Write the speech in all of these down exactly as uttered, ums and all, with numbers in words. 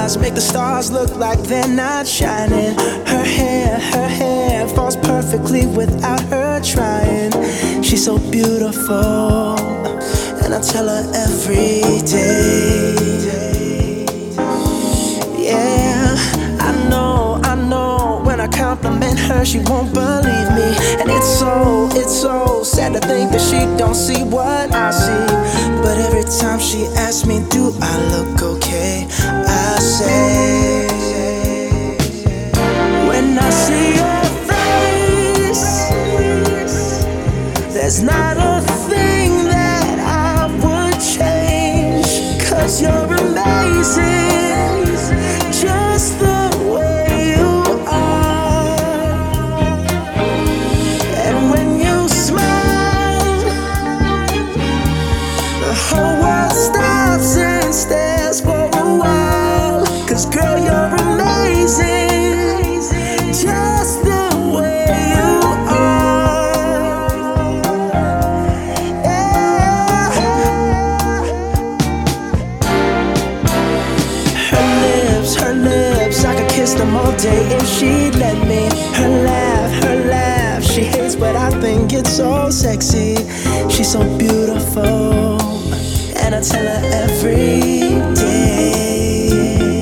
eyes make the stars look like they're not shining. Her hair, her hair falls perfectly without her trying. She's so beautiful, and I tell her every day. Yeah, I know, I know, when I compliment her, she won't believe me. And it's so, it's so sad to think that she don't see what I see. But every time she asks me, do I look okay, I say, when I see your face, there's not a thing that I would change. 'Cause you're amazing, just the way you are. And when you smile, the whole world stops and stares for a while. 'Cause girl, you're amazing, just the way you are. Yeah. Her lips, her lips, I could kiss them all day if she'd let me. Her laugh, her laugh, she hates but I think it's so sexy. She's so beautiful, and I tell her every day.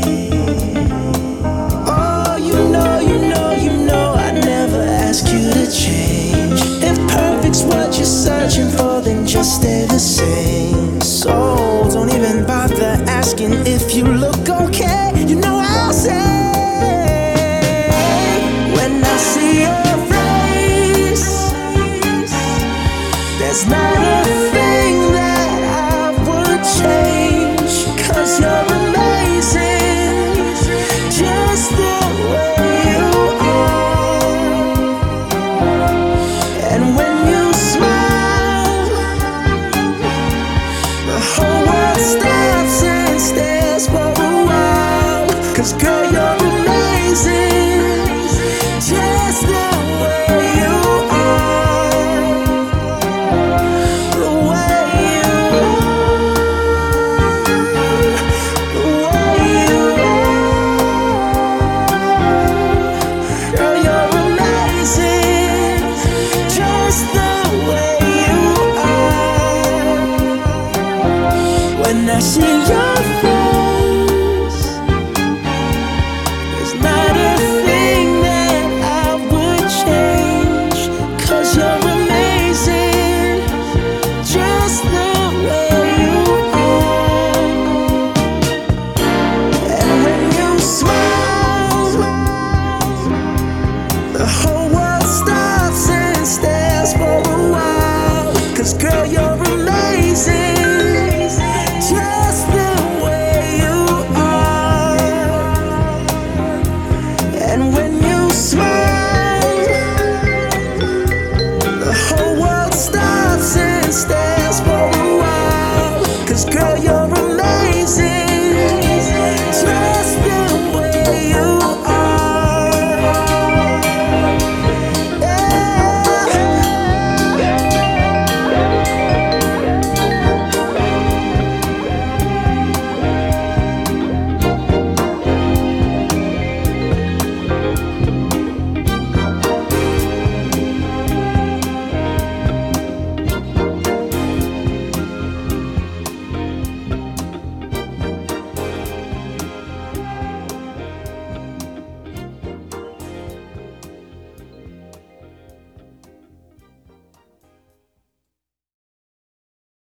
Oh, you know, you know, you know, I'd never ask you to change. If perfect's what you're searching for, then just stay the same. So don't even bother asking if you look okay. You know I'll say, when I see your face, there's not a thing that I would change. 'Cause you're amazing, just the way you are. And when you smile, the whole world stops and stares for a while. 'Cause girl, you're amazing, just the way you are. The way you are, the way you are. Girl, you're amazing, just the way you are. When I see your face, there's not a thing that I would change. 'Cause you're amazing, just the way you are. And when you smile, the whole